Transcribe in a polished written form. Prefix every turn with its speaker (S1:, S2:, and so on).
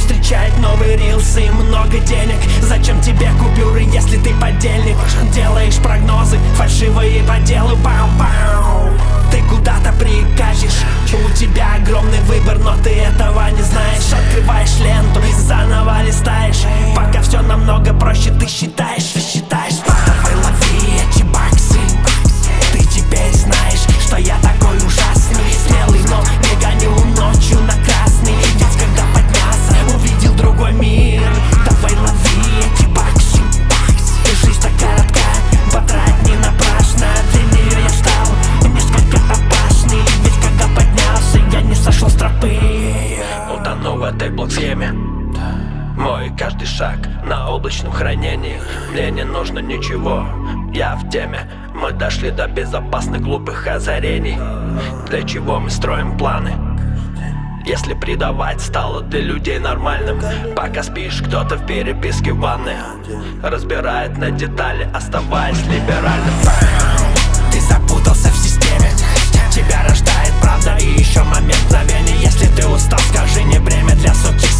S1: встречает новый рилс и много денег. Зачем тебе купюры, если ты подельник? Делаешь прогнозы, фальшивые по делу. Бау-бау. Ты куда-то прикажешь, у тебя огромный выбор, но ты этого не знаешь. Открываешь ленту, заново листаешь, пока все намного проще ты считаешь. Давай лови эти баксы. Ты теперь знаешь, что я такой ужасный, смелый, но не гоню ночью на красный. Ведь когда поднялся, увидел другой мир. Давай лови эти баксы. Жизнь так коротка, потрать не напрасно. Для нее я стал несколько опасный. Ведь когда поднялся, я не сошел с тропы.
S2: Утону в этой блок-схеме. Мой каждый шаг на облачном хранении. Мне не нужно ничего, я в теме. Мы дошли до безопасных глупых озарений. Для чего мы строим планы, если предавать стало для людей нормальным? Пока спишь, кто-то в переписке в ванной разбирает на детали, оставаясь либеральным.
S1: Ты запутался в системе, тебя рождает правда и еще момент мгновения. Если ты устал, скажи, не время для суки.